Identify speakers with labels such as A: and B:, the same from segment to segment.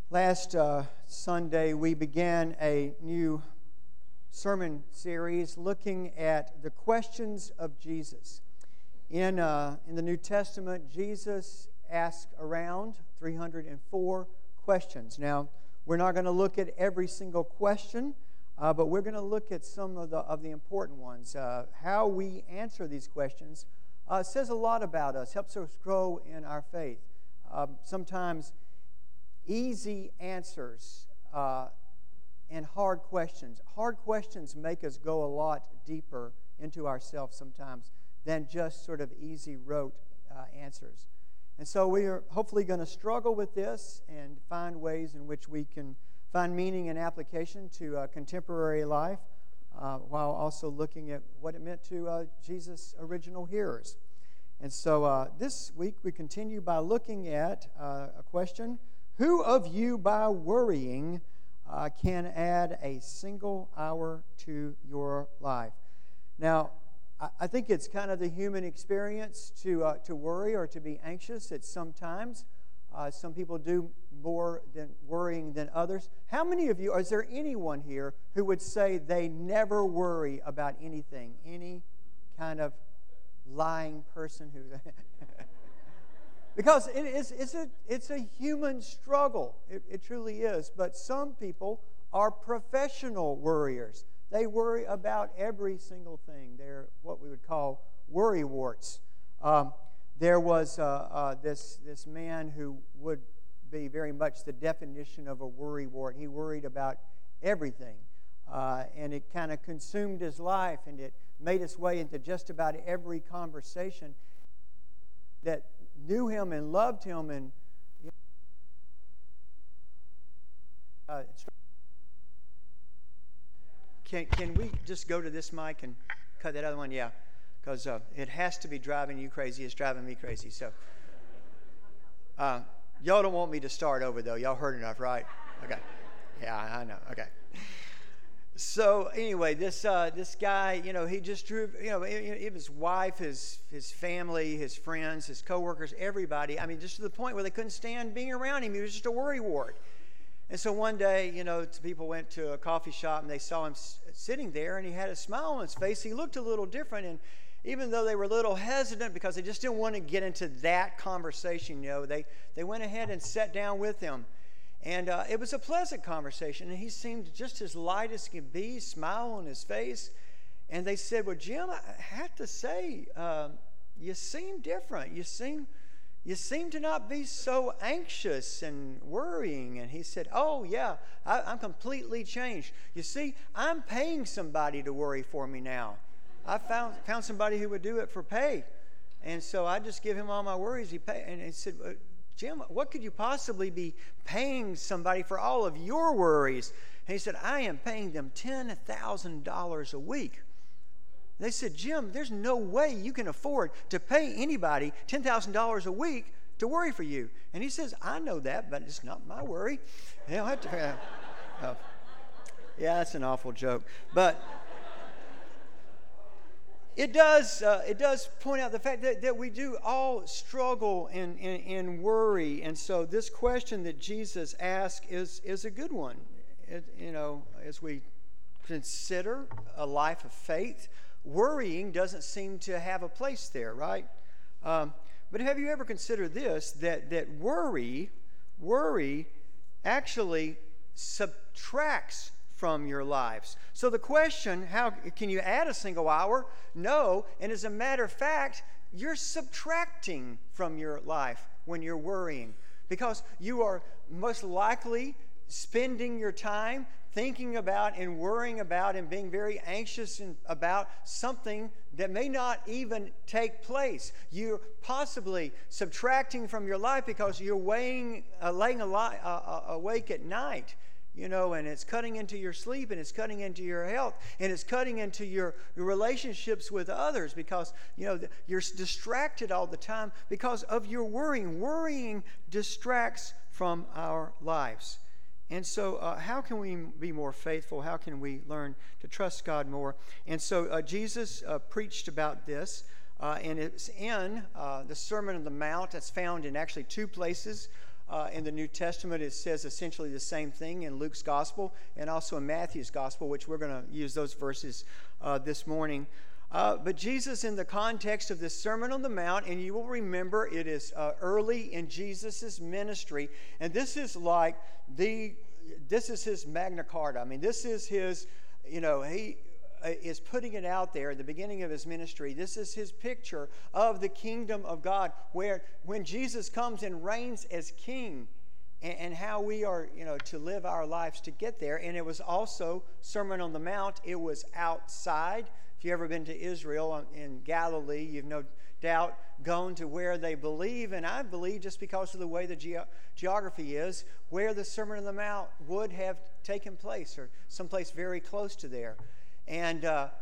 A: Last Sunday, we began a new sermon series looking at the questions of Jesus. In the New Testament, Jesus asked around 304 questions. Now, we're not going to look at every single question, but we're going to look at some of the important ones. How we answer these questions says a lot about us, helps us grow in our faith. Sometimes easy answers and hard questions. Hard questions make us go a lot deeper into ourselves sometimes than just sort of easy rote answers. And so we are hopefully going to struggle with this and find ways in which we can find meaning and application to contemporary life while also looking at what it meant to Jesus' original hearers. And so this week we continue by looking at a question: who of you by worrying can add a single hour to your life? Now, I think it's kind of the human experience to worry or to be anxious at some times. Some people do more than worrying than others. How many of you, or is there anyone here who would say they never worry about anything? Any kind of lying person who... Because it's a human struggle. It truly is. But some people are professional worriers. They worry about every single thing. They're what we would call worrywarts. There was this man who would be very much the definition of a worrywart. He worried about everything. And it kind of consumed his life, and it made its way into just about every conversation that knew him and loved him. And can we just go to this mic and cut that other one? Yeah, because it has to be driving you crazy. It's driving me crazy. So y'all don't want me to start over, though. Y'all heard enough, right? Okay. Yeah, I know. Okay. So anyway, this guy, he just drew, his wife, his family, his friends, his coworkers, everybody. I mean, just to the point where they couldn't stand being around him. He was just a worrywart. And so one day, people went to a coffee shop and they saw him sitting there, and he had a smile on his face. He looked a little different, and even though they were a little hesitant because they just didn't want to get into that conversation, they went ahead and sat down with him. And it was a pleasant conversation, and he seemed just as light as can be, smile on his face. And they said, "Well, Jim, I have to say, you seem different. You seem to not be so anxious and worrying." And he said, "Oh, yeah, I'm completely changed. You see, I'm paying somebody to worry for me now. I found somebody who would do it for pay. And so I just give him all my worries. He pay." And he said, "Jim, what could you possibly be paying somebody for all of your worries?" And he said, "I am paying them $10,000 a week." They said, "Jim, there's no way you can afford to pay anybody $10,000 a week to worry for you." And he says, "I know that, but it's not my worry. They don't have to." Yeah, that's an awful joke. But It does point out the fact that we do all struggle and worry. And so this question that Jesus asked is a good one. As we consider a life of faith, worrying doesn't seem to have a place there, right? But have you ever considered this, that worry actually subtracts from your lives? So the question, how can you add a single hour? No, and as a matter of fact, you're subtracting from your life when you're worrying, because you are most likely spending your time thinking about and worrying about and being very anxious about something that may not even take place. You're possibly subtracting from your life because you're laying awake at night, and it's cutting into your sleep, and it's cutting into your health, and it's cutting into your relationships with others, because, you're distracted all the time because of your worrying. Worrying distracts from our lives. And so how can we be more faithful? How can we learn to trust God more? And so Jesus preached about this, and it's in the Sermon on the Mount. That's found in actually two places. in the New Testament. It says essentially the same thing in Luke's Gospel and also in Matthew's Gospel, which we're going to use those verses this morning. But Jesus, in the context of this Sermon on the Mount, and you will remember it is early in Jesus' ministry, and this is his Magna Carta. I mean, this is his, he is putting it out there at the beginning of his ministry. This is his picture of the kingdom of God, where when Jesus comes and reigns as king, and how we are, to live our lives to get there. And it was also Sermon on the Mount. It was outside. If you've ever been to Israel in Galilee, you've no doubt gone to where they believe, and I believe just because of the way the geography is, where the Sermon on the Mount would have taken place, or someplace very close to there. And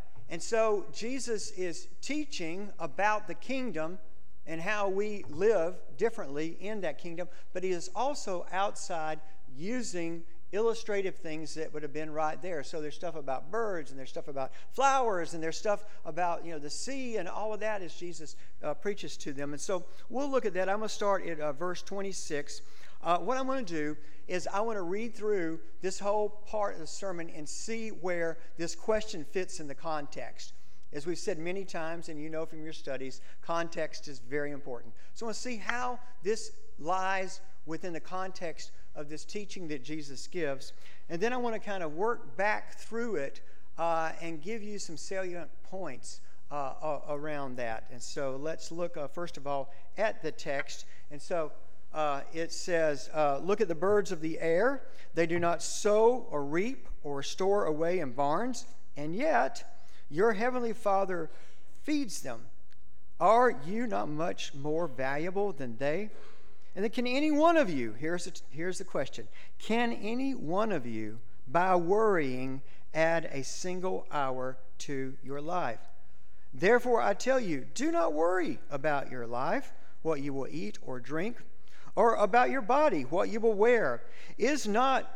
A: so Jesus is teaching about the kingdom and how we live differently in that kingdom, but he is also outside using illustrative things that would have been right there. So there's stuff about birds, and there's stuff about flowers, and there's stuff about the sea, and all of that as Jesus preaches to them. And so we'll look at that. I'm going to start at verse 26. What I'm going to do is I want to read through this whole part of the sermon and see where this question fits in the context. As we've said many times, and you know from your studies, context is very important. So I want to see how this lies within the context of this teaching that Jesus gives. And then I want to kind of work back through it and give you some salient points around that. And so let's look, first of all, at the text. And so it says, look at the birds of the air. They do not sow or reap or store away in barns, and yet your heavenly Father feeds them. Are you not much more valuable than they? And then can any one of you, here's the question, can any one of you, by worrying, add a single hour to your life? Therefore I tell you, do not worry about your life, what you will eat or drink, or about your body, what you will wear. Is not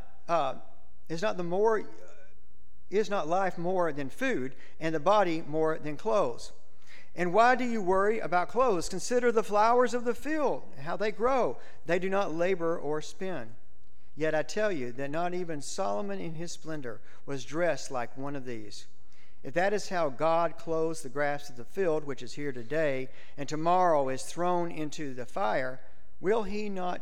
A: life more than food, and the body more than clothes? And why do you worry about clothes? Consider the flowers of the field, how they grow. They do not labor or spin. Yet I tell you that not even Solomon in his splendor was dressed like one of these. If that is how God clothes the grass of the field, which is here today, and tomorrow is thrown into the fire, will he not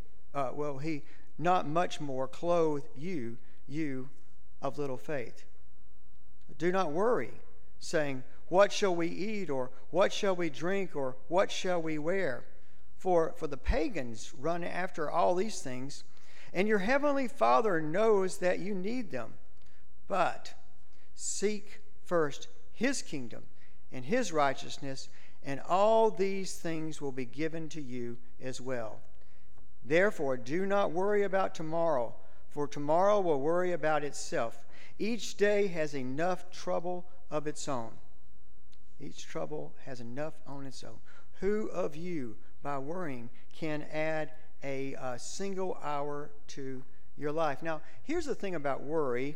A: much more clothe you of little faith? Do not worry, saying, what shall we eat, or what shall we drink, or what shall we wear? For the pagans run after all these things, and your heavenly Father knows that you need them. But seek first his kingdom and his righteousness, and all these things will be given to you as well. Therefore, do not worry about tomorrow, for tomorrow will worry about itself. Each day has enough trouble of its own. Each trouble has enough on its own. Who of you, by worrying, can add a single hour to your life? Now, here's the thing about worry.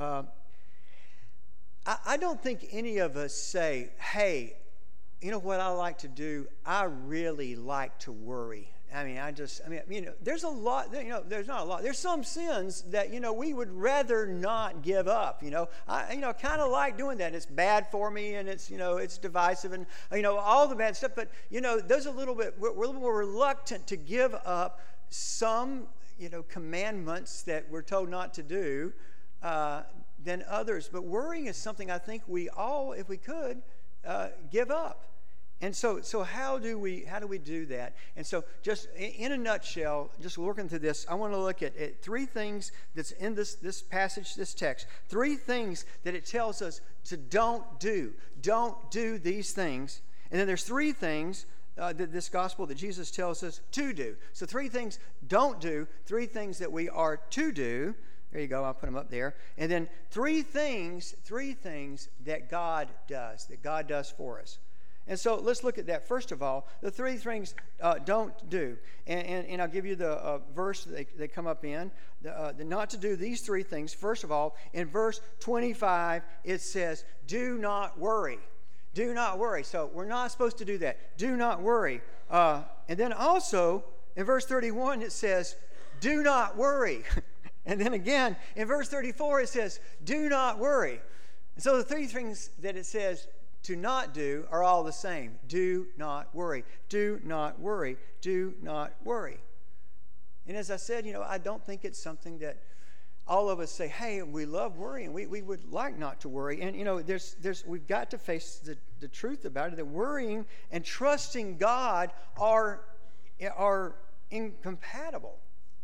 A: I don't think any of us say, hey, you know what I like to do? I really like to worry. There's a lot, there's not a lot. There's some sins that, we would rather not give up, I kind of like doing that. It's bad for me, and it's, it's divisive, and, all the bad stuff. But, there's we're a little more reluctant to give up some, commandments that we're told not to do than others. But worrying is something I think we all, if we could, give up. And so how do we do that? And so just in a nutshell, just working through this, I want to look at three things that's in this passage, this text. Three things that it tells us to don't do. Don't do these things. And then there's three things that this gospel that Jesus tells us to do. So three things don't do, three things that we are to do. There you go, I'll put them up there. And then three things that God does for us. And so let's look at that. First of all, the three things don't do. And I'll give you the verse that they come up in. The not to do these three things. First of all, in verse 25, it says, do not worry. Do not worry. So we're not supposed to do that. Do not worry. And then also, in verse 31 it says, do not worry. And then again, in verse 34 it says, do not worry. And so the three things that it says to not do are all the same. Do not worry. Do not worry. Do not worry. And as I said, I don't think it's something that all of us say, hey, we love worrying. We would like not to worry. And, we've got to face the truth about it, that worrying and trusting God are incompatible.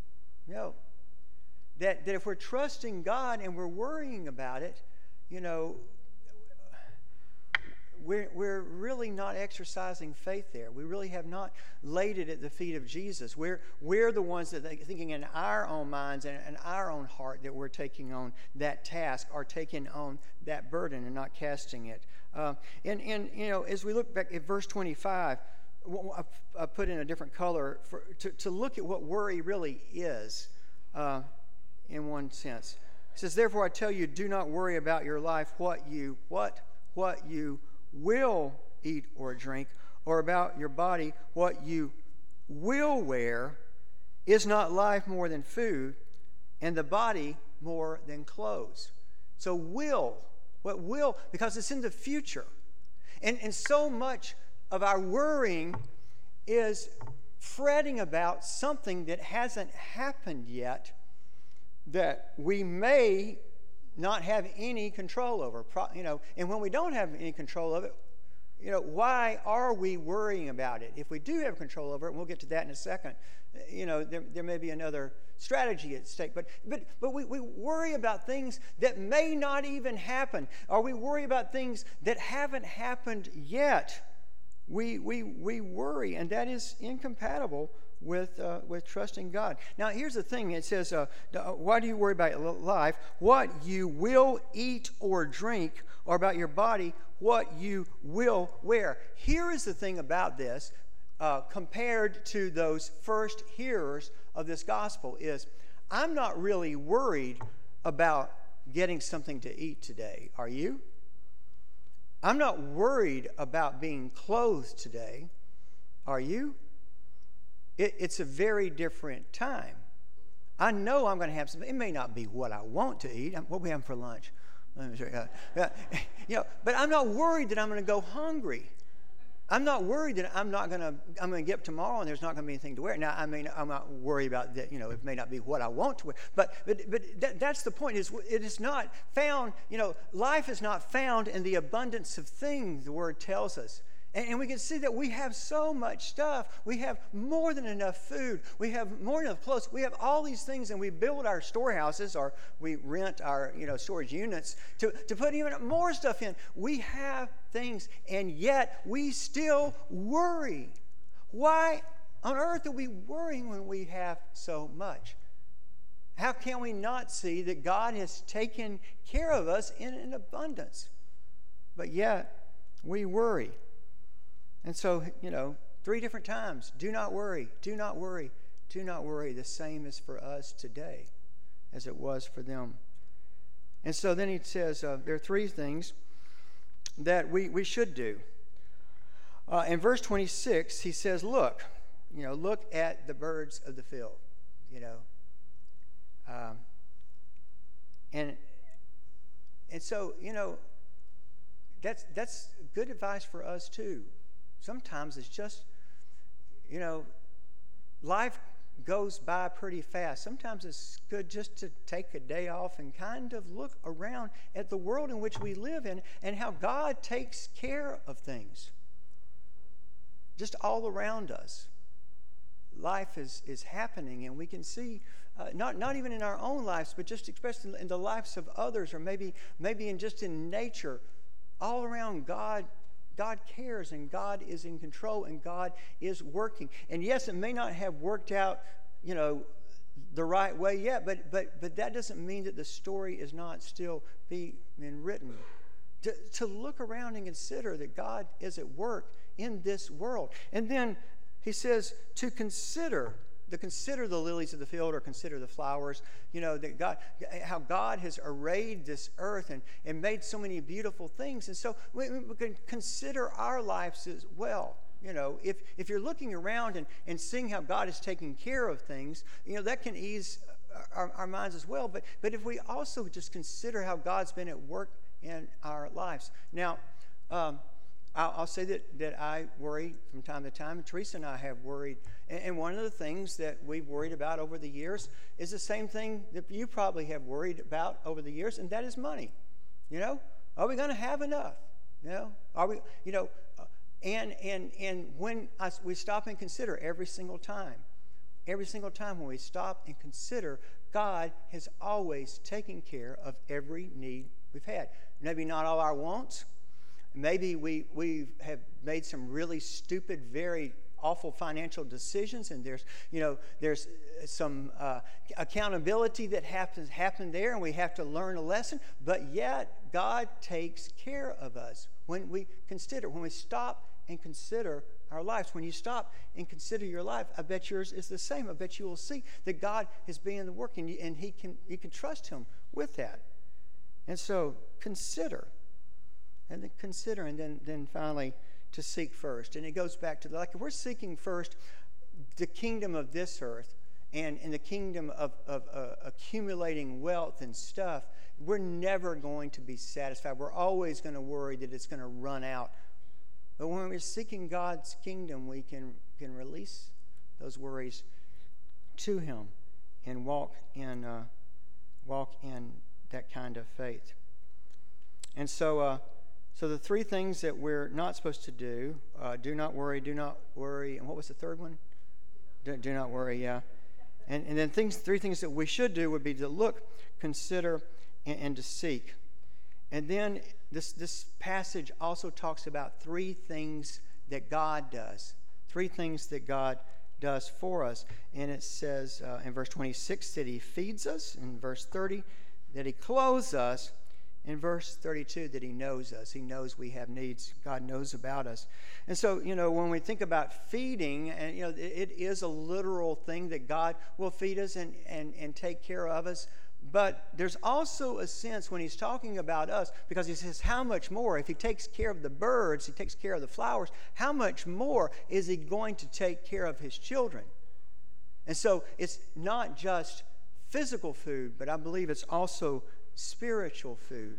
A: That if we're trusting God and we're worrying about it, we're really not exercising faith there. We really have not laid it at the feet of Jesus. We're the ones that are thinking in our own minds and our own heart that we're taking on that task or taking on that burden and not casting it. As we look back at verse 25, I put in a different color to look at what worry really is in one sense. It says, therefore I tell you, do not worry about your life, what you will eat or drink, or about your body, what you will wear. Is not life more than food, and the body more than clothes? So what will, because it's in the future. And so much of our worrying is fretting about something that hasn't happened yet, that we may not have any control over, and when we don't have any control of it, why are we worrying about it? If we do have control over it, and we'll get to that in a second, there may be another strategy at stake. But we worry about things that may not even happen, or we worry about things that haven't happened yet. We worry, and that is incompatible with trusting God. Now, here's the thing. It says, why do you worry about life? What you will eat or drink, or about your body, what you will wear. Here is the thing about this, compared to those first hearers of this gospel, is I'm not really worried about getting something to eat today. Are you? I'm not worried about being clothed today. Are you? It's a very different time. I know I'm going to have something. It may not be what I want to eat. What are we having for lunch? Let me show you. But I'm not worried that I'm going to go hungry. I'm not worried that I'm going to get up tomorrow and there's not going to be anything to wear. Now, I'm not worried about that. It may not be what I want to wear. But that's the point. It is not found. Life is not found in the abundance of things. The Word tells us. And we can see that we have so much stuff. We have more than enough food. We have more than enough clothes. We have all these things, and we build our storehouses, or we rent our storage units to put even more stuff in. We have things, and yet we still worry. Why on earth are we worrying when we have so much? How can we not see that God has taken care of us in an abundance? But yet we worry. And so, 3 different times, do not worry, do not worry, do not worry. The same is for us today as it was for them. And so then he says there are 3 things that we should do. In verse 26, he says, look at the birds of the field, And so, that's good advice for us too. Sometimes it's just, life goes by pretty fast. Sometimes it's good just to take a day off and kind of look around at the world in which we live in and how God takes care of things just all around us. Life is happening, and we can see, not even in our own lives, but just expressed in the lives of others, or maybe in nature, all around. God cares, and God is in control, and God is working. And yes, it may not have worked out, the right way yet, but that doesn't mean that the story is not still being written. To look around and consider that God is at work in this world. And then he says to consider the lilies of the field, or consider the flowers, that how God has arrayed this earth and made so many beautiful things. And so we can consider our lives as well. If you're looking around and seeing how God is taking care of things, that can ease our minds as well. But if we also just consider how God's been at work in our lives. Now, I'll say that I worry from time to time, and Teresa and I have worried. And one of the things that we've worried about over the years is the same thing that you probably have worried about over the years, and that is money. Are we going to have enough? Are we, and when we stop and consider every single time when we stop and consider, God has always taken care of every need we've had. Maybe not all our wants. Maybe we have made some really stupid, very awful financial decisions, and there's some accountability that happened there, and we have to learn a lesson. But yet, God takes care of us when we stop and consider our lives. When you stop and consider your life, I bet yours is the same. I bet you will see that God is being the work, and you can trust Him with that. And so consider. And then finally to seek first. And it goes back to if we're seeking first the kingdom of this earth and in the kingdom of accumulating wealth and stuff, we're never going to be satisfied. We're always going to worry that it's going to run out. But when we're seeking God's kingdom, we can release those worries to Him and walk in that kind of faith. And so the three things that we're not supposed to do, do not worry, and what was the third one? Do not worry, yeah. And then three things that we should do would be to look, consider, and to seek. And then this passage also talks about three things that God does. Three things that God does for us. And it says in verse 26 that He feeds us. In verse 30 that He clothes us. In verse 32 that He knows us. He knows we have needs. God knows about us. And so, when we think about feeding, and it is a literal thing that God will feed us and take care of us. But there's also a sense when He's talking about us, because He says, how much more? If He takes care of the birds, He takes care of the flowers, how much more is He going to take care of His children? And so it's not just physical food, but I believe it's also spiritual food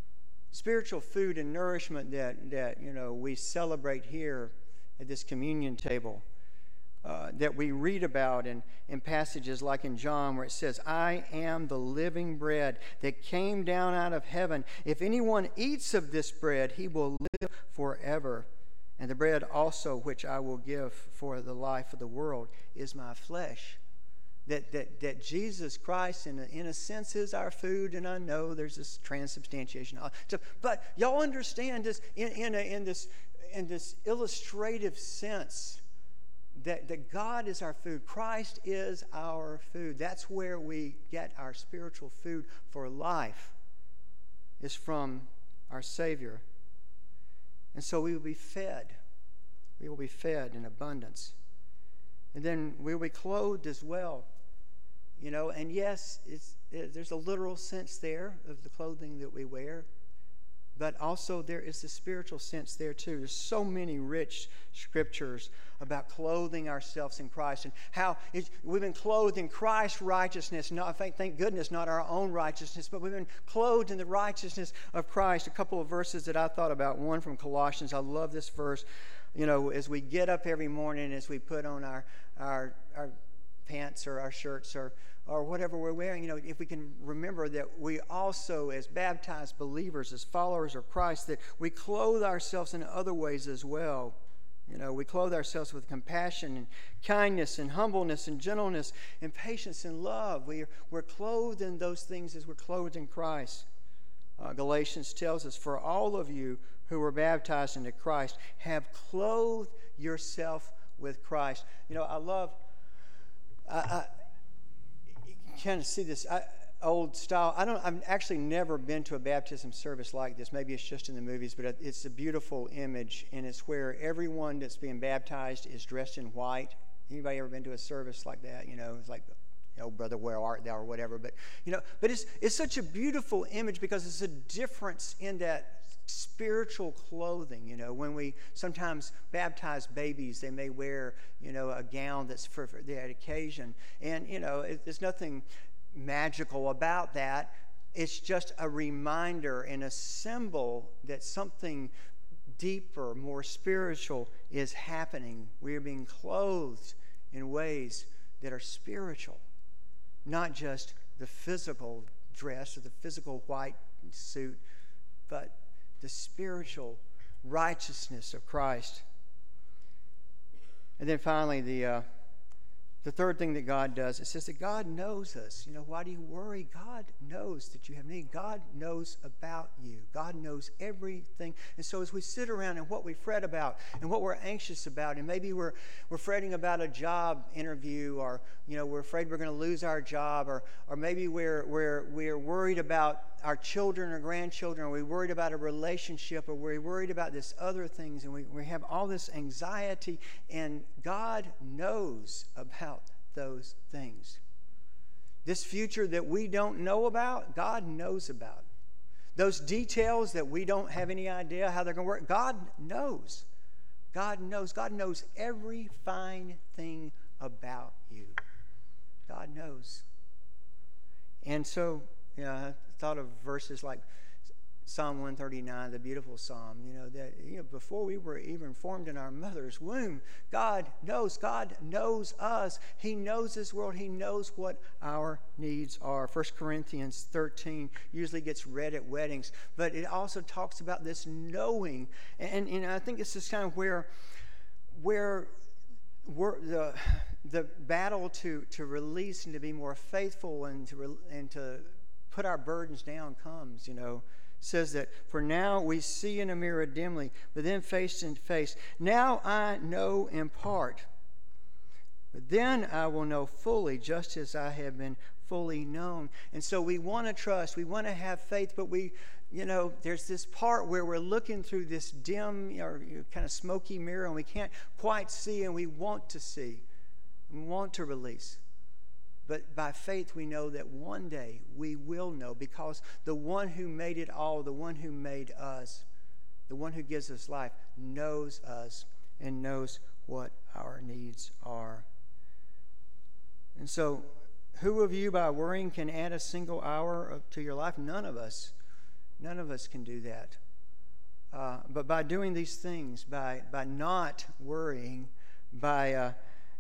A: and nourishment that we celebrate here at this communion table, that we read about in passages like in John, where it says, I am the living bread that came down out of heaven. If anyone eats of this bread, he will live forever. And the bread also which I will give for the life of the world is my flesh. That Jesus Christ, in a sense, is our food, and I know there's this transubstantiation. But y'all understand this in this illustrative sense that God is our food. Christ is our food. That's where we get our spiritual food for life, is from our Savior. And so we will be fed. We will be fed in abundance. And then we will be clothed as well. And yes, there's a literal sense there of the clothing that we wear, but also there is the spiritual sense there too. There's so many rich scriptures about clothing ourselves in Christ and how we've been clothed in Christ's righteousness. Thank goodness, not our own righteousness, but we've been clothed in the righteousness of Christ. A couple of verses that I thought about. One from Colossians. I love this verse. As we get up every morning, as we put on our pants or our shirts or whatever we're wearing, if we can remember that we also, as baptized believers, as followers of Christ, that we clothe ourselves in other ways as well. We clothe ourselves with compassion and kindness and humbleness and gentleness and patience and love. We're clothed in those things as we're clothed in Christ. Galatians tells us, for all of you who were baptized into Christ have clothed yourself with Christ. I kind of see this old style. I've actually never been to a baptism service like this. Maybe it's just in the movies, but it's a beautiful image, and it's where everyone that's being baptized is dressed in white. Anybody ever been to a service like that? It's like, oh, brother, where art thou, or whatever. But it's such a beautiful image because it's a difference in that spiritual clothing. When we sometimes baptize babies, they may wear, a gown that's for that occasion. And, there's nothing magical about that. It's just a reminder and a symbol that something deeper, more spiritual is happening. We are being clothed in ways that are spiritual, not just the physical dress or the physical white suit, but the spiritual righteousness of Christ. And then finally, the third thing that God does, it says that God knows us. Why do you worry? God knows that you have need. God knows about you. God knows everything. And so as we sit around and what we fret about and what we're anxious about, and maybe we're fretting about a job interview, or we're afraid we're going to lose our job, or maybe we're worried about our children or grandchildren, or we're worried about a relationship, or we're worried about this other things, and we have all this anxiety, and God knows about those things. This future that we don't know about, God knows about. Those details that we don't have any idea how they're going to work, God knows. God knows. God knows every fine thing about you. God knows. And so, I thought of verses like Psalm 139, the beautiful psalm, that before we were even formed in our mother's womb, God knows us. He knows this world. He knows what our needs are. 1 Corinthians 13 usually gets read at weddings, but it also talks about this knowing. And I think this is kind of where the battle to release and to be more faithful and to put our burdens down comes. Says that, for now we see in a mirror dimly, but then face to face. Now I know in part, but then I will know fully, just as I have been fully known. And so we want to trust, we want to have faith, but there's this part where we're looking through this dim or kind of smoky mirror, and we can't quite see, and we want to see. We want to release. But by faith we know that one day we will know, because the one who made it all, the one who made us, the one who gives us life, knows us and knows what our needs are. And so, who of you by worrying can add a single hour to your life? None of us. None of us can do that. But by doing these things, by not worrying, by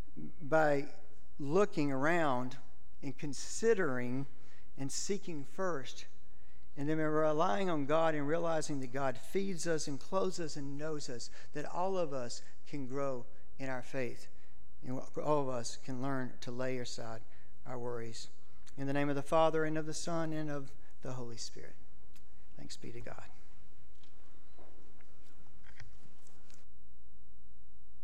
A: looking around and considering and seeking first, and then relying on God and realizing that God feeds us and clothes us and knows us, that all of us can grow in our faith, and all of us can learn to lay aside our worries. In the name of the Father, and of the Son, and of the Holy Spirit. Thanks be to God.